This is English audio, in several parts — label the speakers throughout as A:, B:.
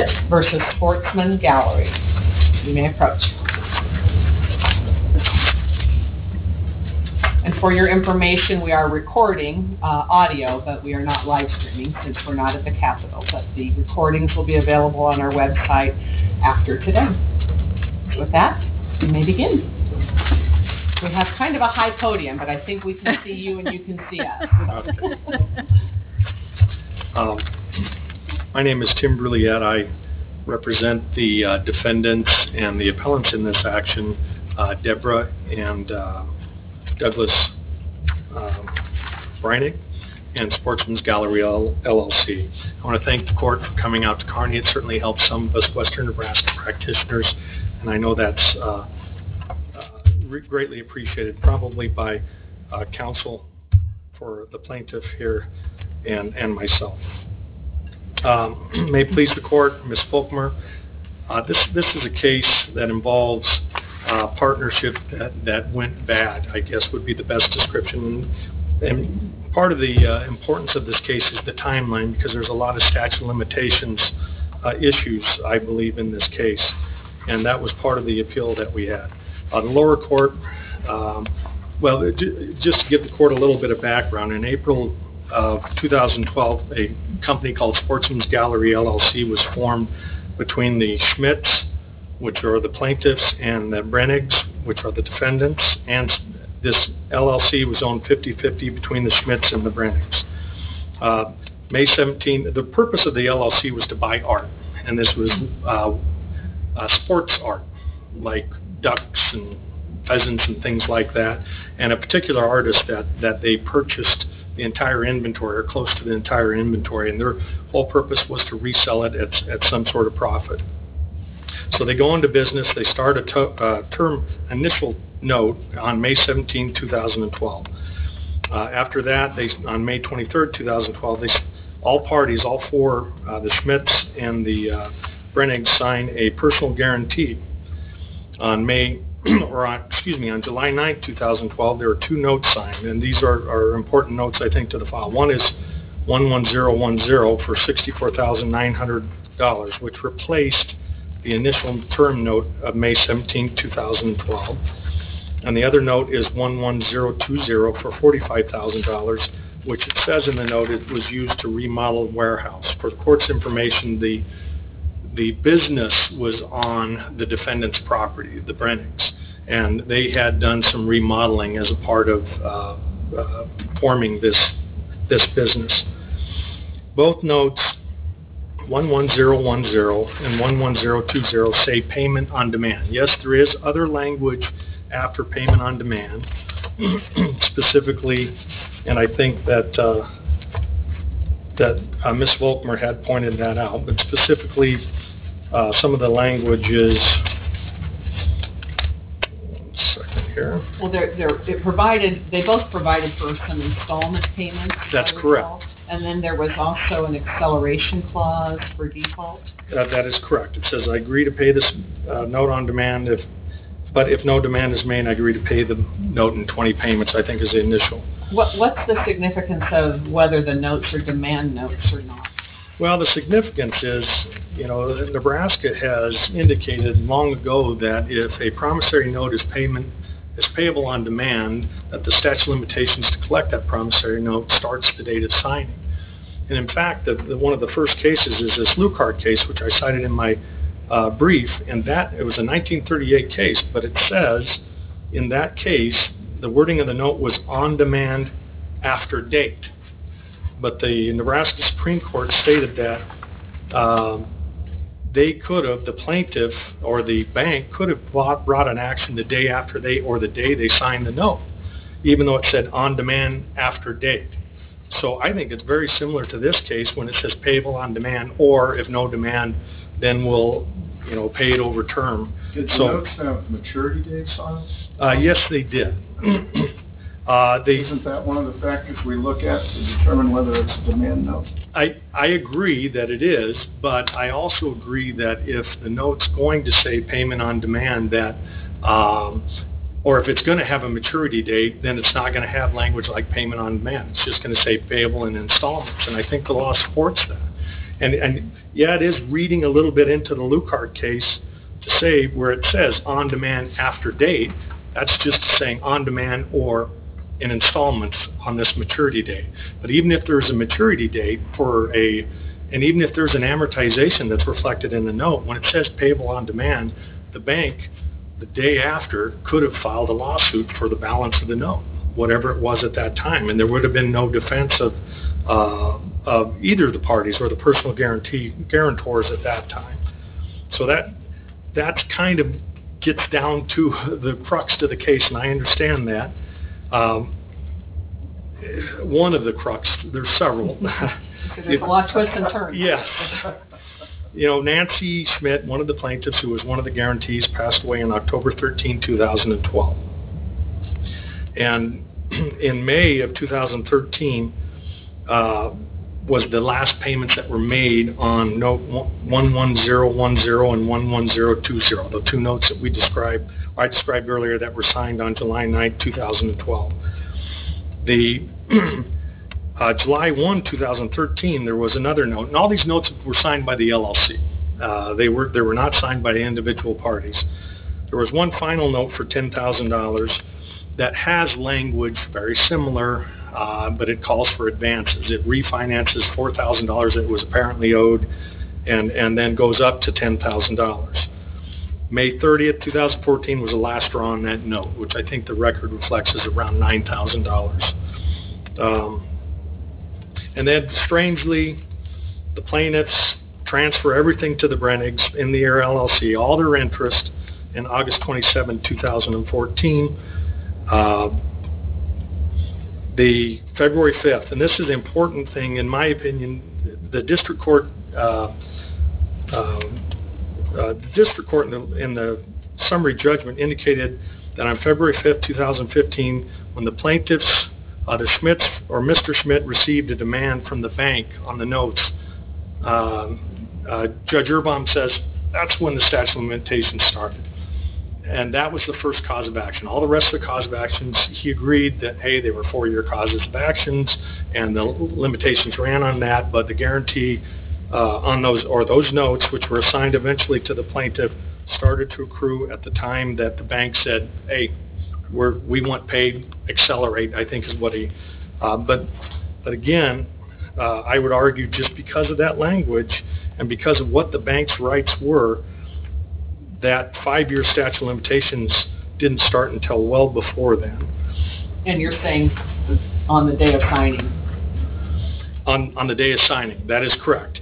A: versus Sportsman Gallery. You may approach. And for your information, we are recording audio, but we are not live streaming since we're not at the Capitol. But the recordings will be available on our website after today. With that, you may begin. We have kind of a high podium, but I think we can see you and you can see us.
B: Okay. My name is Tim Brulliette. I represent the defendants and the appellants in this action, Deborah and Douglas Breinig and Sportsman's Gallery LLC. I want to thank the court for coming out to Kearney. It certainly helps some of us Western Nebraska practitioners, and I know that's greatly appreciated, probably by counsel for the plaintiff here and myself. May it please the court, Ms. Folkmer, this is a case that involves partnership that went bad, I guess would be the best description. And part of the importance of this case is the timeline, because there's a lot of statute of limitations issues, I believe, in this case. And that was part of the appeal that we had. The lower court, just to give the court a little bit of background, in April of 2012, a company called Sportsman's Gallery LLC was formed between the Schmitz, which are the plaintiffs, and the Breinigs, which are the defendants, and this LLC was owned 50-50 between the Schmitz and the Breinigs. May 17, the purpose of the LLC was to buy art, and this was sports art, like ducks and pheasants and things like that, and a particular artist that they purchased the entire inventory, or close to the entire inventory, and their whole purpose was to resell it at some sort of profit. So they go into business. They start a term initial note on May 17, 2012. After that, on May 23, 2012, all parties, all four, the Schmitz and the Breinigs, sign a personal guarantee. On July 9, 2012, there are two notes signed, and these are important notes, I think, to the file. One is 11010 for $64,900, which replaced the initial term note of May 17, 2012. And the other note is 11020 for $45,000, which it says in the note it was used to remodel a warehouse. For the court's information, the business was on the defendant's property, the Breinigs, and they had done some remodeling as a part of forming this business. Both notes, 11010 and 11020, say payment on demand. Yes, there is other language after payment on demand, specifically, and I think that Ms. Volkmer had pointed that out, but specifically some of the language is,
A: well, they both provided for some installment payments.
B: That's correct.
A: And then there was also an acceleration clause for default.
B: That is correct. It says, I agree to pay this note on demand, but if no demand is made, I agree to pay the note in 20 payments, I think is the initial.
A: What's the significance of whether the notes are demand notes or not?
B: Well, the significance is, Nebraska has indicated long ago that if a promissory note is payable on demand, that the statute of limitations to collect that promissory note starts the date of signing. And in fact, one of the first cases is this Lucart case, which I cited in my brief, and it was a 1938 case, but it says in that case, the wording of the note was on demand after date. But the Nebraska Supreme Court stated that the plaintiff or the bank could have brought an action the day after the day they signed the note, even though it said on demand after date. So I think it's very similar to this case when it says payable on demand, or if no demand, then we'll pay it over term.
C: Did the notes have maturity dates on it?
B: Yes, they did.
C: Isn't that one of the factors we look at to determine whether it's a demand note?
B: I agree that it is, but I also agree that if the note's going to say payment on demand, or if it's going to have a maturity date, then it's not going to have language like payment on demand. It's just going to say payable in installments, and I think the law supports that. And yeah, it is reading a little bit into the Lucart case to say where it says on demand after date, that's just saying on demand or in installments on this maturity date. But even if there's a maturity date and even if there's an amortization that's reflected in the note, when it says payable on demand, the bank, the day after, could have filed a lawsuit for the balance of the note, whatever it was at that time, and there would have been no defense of either the parties or the personal guarantors at that time. So that's kind of gets down to the crux to the case, and I understand that. One of the crux, there's several.
A: There's a lot of twists and turns.
B: Yes. Nancy Schmidt, one of the plaintiffs who was one of the guarantees, passed away on October 13, 2012. And in May of 2013 was the last payments that were made on note 11010 and 11020, the two notes that I described earlier that were signed on July 9, 2012. The July 1, 2013, there was another note, and all these notes were signed by the LLC. They were not signed by individual parties. There was one final note for $10,000 that has language very similar, but it calls for advances. It refinances $4,000 that was apparently owed, and then goes up to $10,000. May 30th, 2014 was the last draw on that note, which I think the record reflects is around $9,000. And then, strangely, the plaintiffs transfer everything to the Brennigs in the Air LLC, all their interest, in August 27, 2014. The February 5th, and this is an important thing, in my opinion, the district court in the summary judgment indicated that on February 5th, 2015, when the plaintiffs, the Schmidts or Mr. Schmidt, received a demand from the bank on the notes, Judge Erbaum says that's when the statute of limitations started. And that was the first cause of action. All the rest of the cause of actions, he agreed that, hey, they were 4-year causes of actions, and the limitations ran on that, but the guarantee on those notes, which were assigned eventually to the plaintiff, started to accrue at the time that the bank said, hey, we want paid, accelerate, I think is what he, but again, I would argue just because of that language and because of what the bank's rights were, that 5-year statute of limitations didn't start until well before then.
A: And you're saying on the day of signing?
B: On the day of signing, that is correct.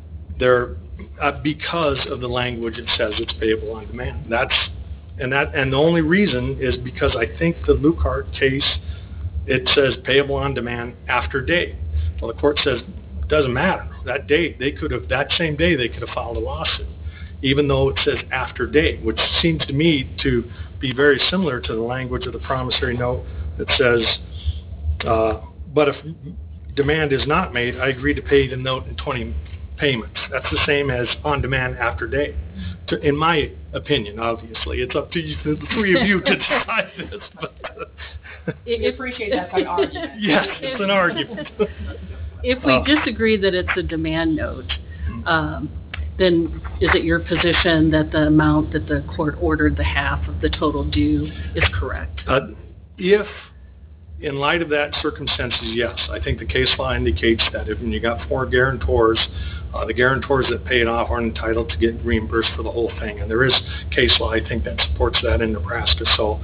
B: Because of the language, it says it's payable on demand. And the only reason is because I think the Lucart case, it says payable on demand after date. Well, the court says it doesn't matter. That date, that same day they could have filed a lawsuit, even though it says after date, which seems to me to be very similar to the language of the promissory note that says, but if demand is not made, I agree to pay the note in 20 payments. That's the same as on demand after date. In my opinion, obviously, it's up to you, the three of you to decide this. But
A: we appreciate that's an argument.
B: Yes, it's an argument.
D: If we disagree that it's a demand note, then is it your position that the amount that the court ordered, the half of the total due, is correct?
B: If, in light of that circumstances, yes. I think the case law indicates that if you got 4 guarantors, the guarantors that pay it off aren't entitled to get reimbursed for the whole thing. And there is case law, I think, that supports that in Nebraska. So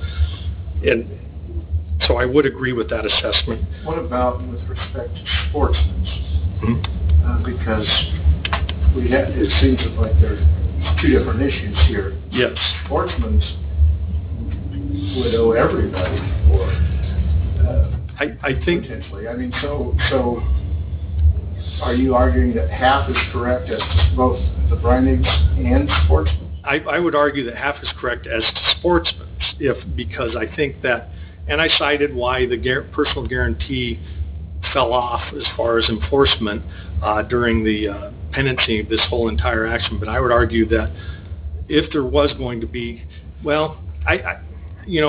B: I would agree with that assessment.
C: What about with respect to sportsmen? Because it seems like there's 2 different issues here.
B: Yes.
C: Sportsmen would owe everybody for
B: I think
C: potentially. I mean, so are you arguing that half is correct as to both the Brennigs and sportsmen?
B: I would argue that half is correct as to sportsmen, because I think that, and I cited why the personal guarantee fell off as far as enforcement during the pendency of this whole entire action. But I would argue that if there was going to be, well,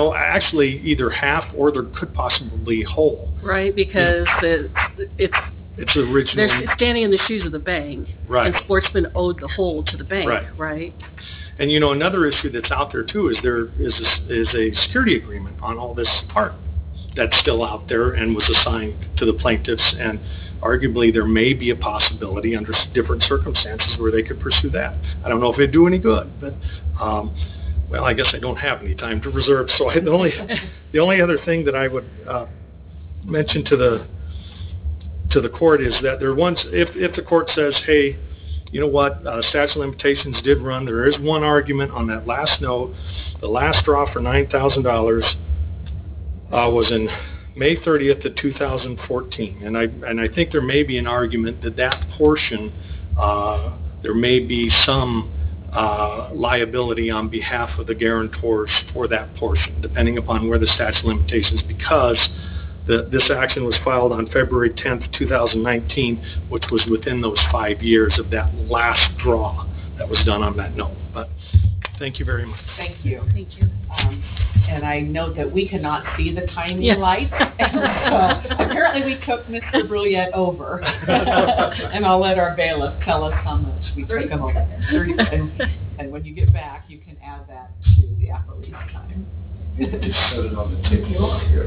B: actually either half or there could possibly be whole.
D: Right, because
B: It's originally,
D: They're standing in the shoes of the bank.
B: Right.
D: And Sportsman owed the whole to the bank,
B: Right.
D: right?
B: and another issue that's out there too is there is a security agreement on all this art that's still out there and was assigned to the plaintiffs, and arguably there may be a possibility under different circumstances where they could pursue that. I don't know if it'd do any good, but, well, I guess I don't have any time to reserve, so the only other thing that I would mention to the court is that if the court says, hey, you know what, statute of limitations did run, there is one argument on that last note. The last draw for $9,000 was in May 30th of 2014, and I think there may be an argument that portion, there may be some liability on behalf of the guarantors for that portion, depending upon where the statute of limitations, because this action was filed on February 10th, 2019, which was within those 5 years of that last draw that was done on that note. But thank you very much.
A: Thank you.
D: Thank you.
A: And I note that we cannot see the timing
D: Yeah.
A: lights, and so apparently we took Mr. Brouillette over. And I'll let our bailiff tell us how much we took him over. 30 seconds. And when you get back, you can add that to the appellee's time.
C: Just set it on the table out here.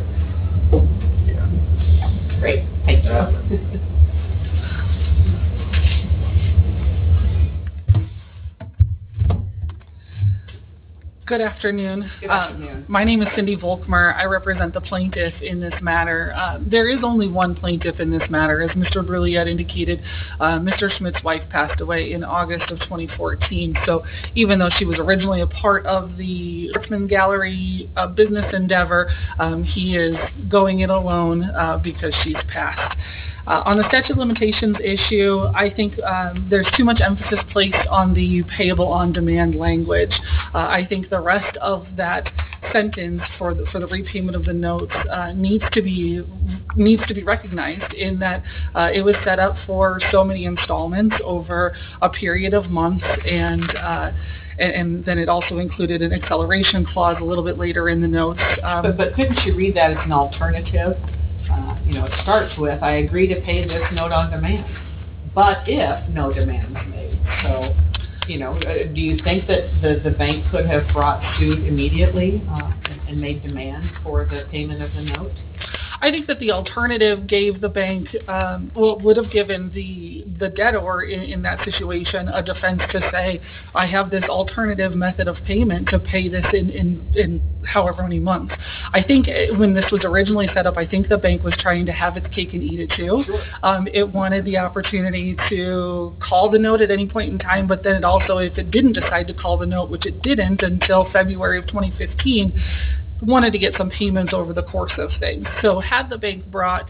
A: Great, thank you.
E: Good afternoon.
A: Good afternoon.
E: My name is Cindy Volkmer. I represent the plaintiff in this matter. There is only one plaintiff in this matter. As Mr. Brouillette indicated, Mr. Schmidt's wife passed away in August of 2014. So even though she was originally a part of the Sportsman Gallery business endeavor, he is going it alone because she's passed. On the statute of limitations issue, I think there's too much emphasis placed on the payable on demand language. I think the rest of that sentence for the repayment of the notes needs to be recognized in that it was set up for so many installments over a period of months, and then it also included an acceleration clause a little bit later in the notes.
A: But couldn't you read that as an alternative? It starts with, I agree to pay this note on demand, but if no demand's made. So, do you think that the bank could have brought suit immediately and made demand for the payment of the note?
E: I think that the alternative gave the bank, would have given the debtor in that situation a defense to say, I have this alternative method of payment to pay this in however many months. I think when this was originally set up, I think the bank was trying to have its cake and eat it too.
A: Sure.
E: It wanted the opportunity to call the note at any point in time, but then it also, if it didn't decide to call the note, which it didn't until February of 2015, wanted to get some payments over the course of things. So had the bank brought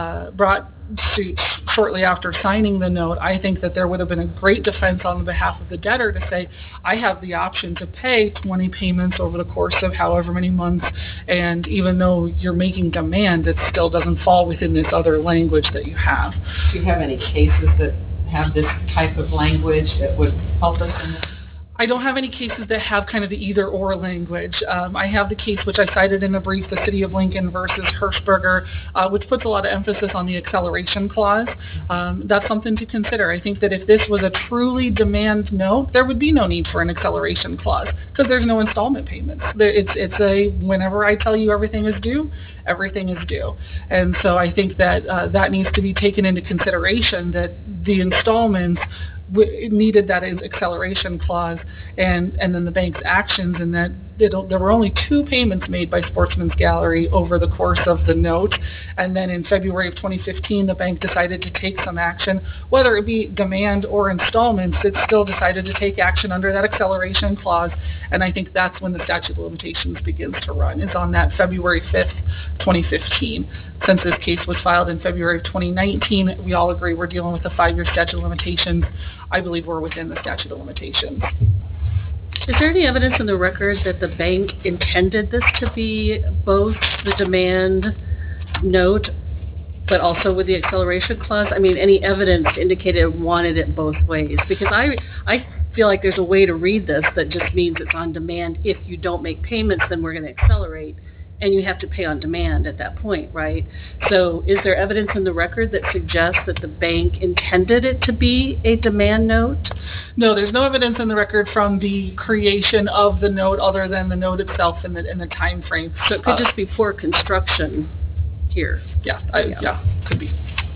E: suit shortly after signing the note, I think that there would have been a great defense on behalf of the debtor to say, I have the option to pay 20 payments over the course of however many months, and even though you're making demand, it still doesn't fall within this other language that you have.
A: Do you have any cases that have this type of language that would help us in this?
E: I don't have any cases that have kind of the either-or language. I have the case which I cited in the brief, the City of Lincoln versus Hirschberger, which puts a lot of emphasis on the acceleration clause. That's something to consider. I think that if this was a truly demand note, there would be no need for an acceleration clause because there's no installment payments. It's a whenever I tell you everything is due, everything is due. And so I think that that needs to be taken into consideration, that the installments needed that acceleration clause, and then the bank's actions, and that there were only 2 payments made by Sportsman's Gallery over the course of the note, and then in February of 2015 the bank decided to take some action, whether it be demand or installments. It still decided to take action under that acceleration clause, and I think that's when the statute of limitations begins to run, is on that February 5th, 2015. Since this case was filed in February of 2019, we all agree we're dealing with a 5-year statute of limitations. I believe we're within the statute of limitations.
D: Is there any evidence in the record that the bank intended this to be both the demand note, but also with the acceleration clause? I mean, any evidence to indicate it wanted it both ways? Because I feel like there's a way to read this that just means it's on demand. If you don't make payments, then we're going to accelerate. and you have to pay on demand at that point, right? So is there evidence in the record that suggests that the bank intended it to be a demand note?
E: No, there's no evidence in the record from the creation of the note other than the note itself and the time frame.
D: So it could just be poor construction here.
E: Yeah, could be.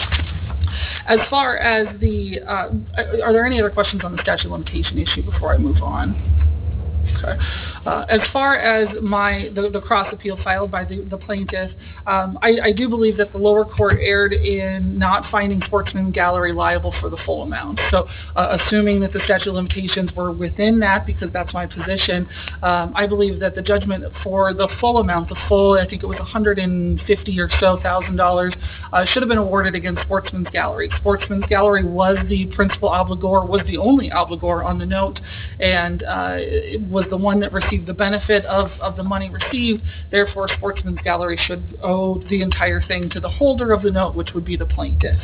E: As far as the, are there any other questions on the statute of limitation issue before I move on? Okay. As far as the cross appeal filed by the plaintiff, I do believe that the lower court erred in not finding Sportsman Gallery liable for the full amount. So assuming that the statute of limitations were within that, because that's my position, I believe that the judgment for the full amount, I think it was $150 or so $1,000, should have been awarded against Sportsman's Gallery. Sportsman's Gallery was the principal obligor, was the only obligor on the note, and it was the one that received the benefit of the money received. Therefore, Sportsman's Gallery should owe the entire thing to the holder of the note, which would be the plaintiff.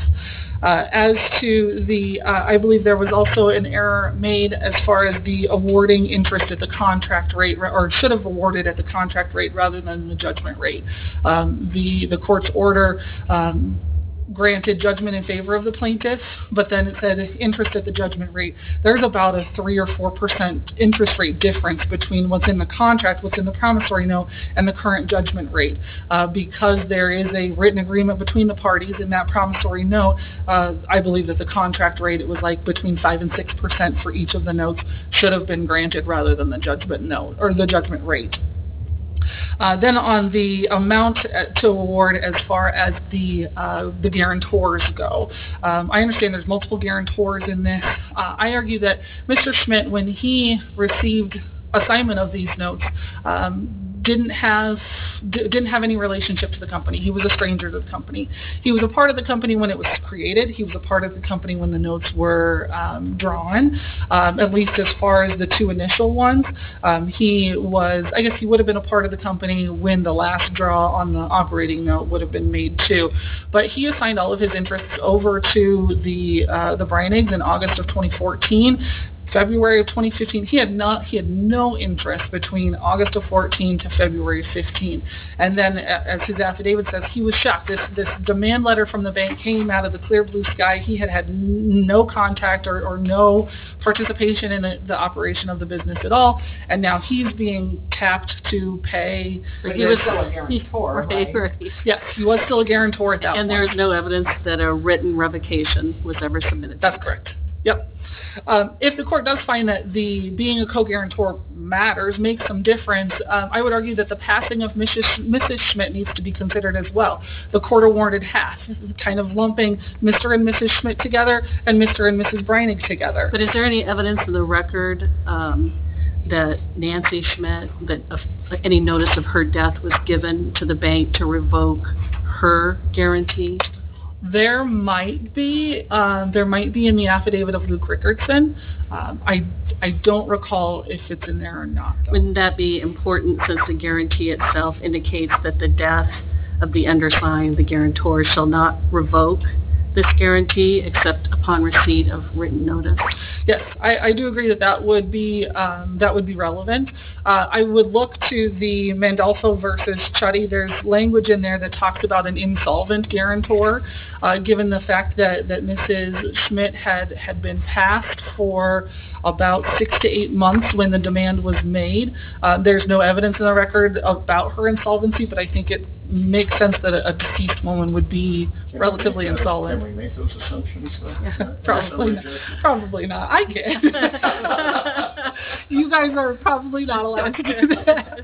E: As to the, I believe there was also an error made as far as the awarding interest at the contract rate, or should have awarded at the contract rate rather than the judgment rate. The court's order granted judgment in favor of the plaintiff, but then it said interest at the judgment rate. There's about a 3 or 4% interest rate difference between what's in the contract, what's in the promissory note, and the current judgment rate. Because there is a written agreement between the parties in that promissory note, I believe that the contract rate, it was like between 5 and 6% for each of the notes, should have been granted rather than the judgment note, or the judgment rate. Then on the amount to award as far as the guarantors go, I understand there's multiple guarantors in this. I argue that Mr. Schmidt, when he received assignment of these notes, didn't have any relationship to the company. He was a stranger to the company. He was a part of the company when it was created. He was a part of the company when the notes were drawn, at least as far as the two initial ones. He would have been a part of the company when the last draw on the operating note would have been made too. But he assigned all of his interests over to the Breinig's in August of 2014. February of 2015, he had no interest between August of 14 to February of 15. And then, as his affidavit says, he was shocked. This demand letter from the bank came out of the clear blue sky. He had no contact or no participation in the operation of the business at all. And now he's being tapped to pay.
A: But he was still a guarantor, right?
E: Yes, he was still a guarantor at that point.
D: And there's no evidence that a written revocation was ever submitted.
E: That's correct. Yep. If the court does find that being a co-guarantor matters, makes some difference, I would argue that the passing of Mrs. Schmidt needs to be considered as well. The court awarded half, kind of lumping Mr. and Mrs. Schmidt together and Mr. and Mrs. Breinig together.
D: But is there any evidence in the record that Nancy Schmidt, that any notice of her death was given to the bank to revoke her guarantee?
E: There might be in the affidavit of Luke Rickardson. I don't recall if it's in there or not, though.
D: Wouldn't that be important, since the guarantee itself indicates that the death of the undersigned, the guarantor, shall not revoke this guarantee except upon receipt of written notice?
E: Yes, I do agree that would be relevant. I would look to the Mandolfo versus Chuddy. There's language in there that talks about an insolvent guarantor, given the fact that Mrs. Schmidt had been passed for about 6 to 8 months when the demand was made. There's no evidence in the record about her insolvency, but I think it makes sense that a deceased woman would be relatively insolvent.
C: Can we make those assumptions?
E: Probably not. I can. You guys are probably not allowed to do that.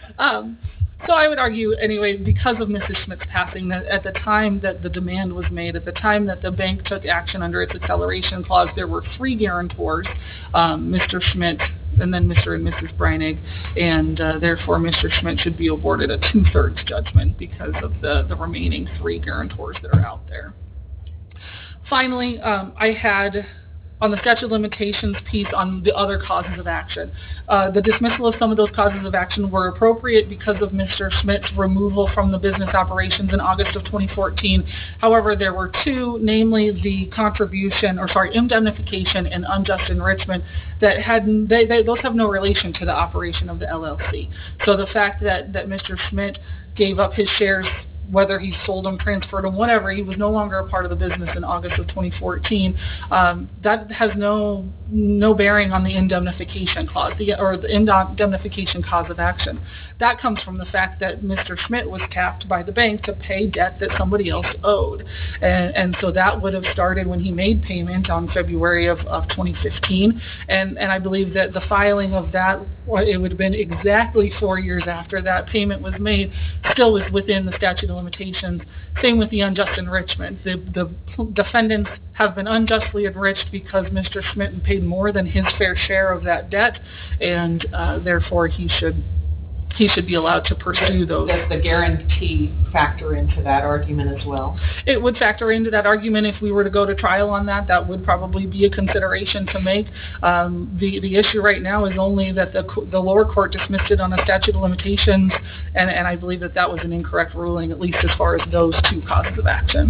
E: So I would argue, anyway, because of Mrs. Schmidt's passing, that at the time that the demand was made, at the time that the bank took action under its acceleration clause, there were 3 guarantors, Mr. Schmidt, and then Mr. and Mrs. Breinig, and therefore Mr. Schmidt should be awarded a 2/3 judgment because of the remaining 3 guarantors that are out there. Finally, I had on the statute of limitations piece on the other causes of action. The dismissal of some of those causes of action were appropriate because of Mr. Schmidt's removal from the business operations in August of 2014. However, there were two, namely the indemnification and unjust enrichment that those have no relation to the operation of the LLC. So the fact that Mr. Schmidt gave up his shares, whether he sold them, transferred them, whatever, he was no longer a part of the business in August of 2014. That has no bearing on the indemnification clause, or the indemnification cause of action. That comes from the fact that Mr. Schmidt was tapped by the bank to pay debt that somebody else owed. And so that would have started when he made payment on February of 2015. And I believe that the filing of that, it would have been exactly 4 years after that payment was made, still was within the statute of limitations. Same with the unjust enrichment. The defendants have been unjustly enriched because Mr. Schmidt paid more than his fair share of that debt, and therefore he should be allowed to pursue those.
A: Does the guarantee factor into that argument as well?
E: It would factor into that argument if we were to go to trial on that. That would probably be a consideration to make. The issue right now is only that the lower court dismissed it on a statute of limitations, and I believe that was an incorrect ruling, at least as far as those two causes of action.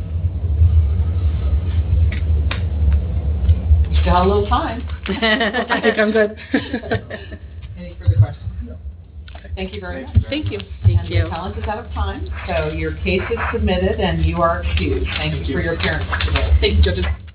A: Still have a little time.
E: I think I'm good.
A: Any further questions? No. Thank you very much.
E: Thank you.
A: And the appellant is out of time, so your case is submitted and you are excused. Thank you for your appearance today.
E: Thank you, judges.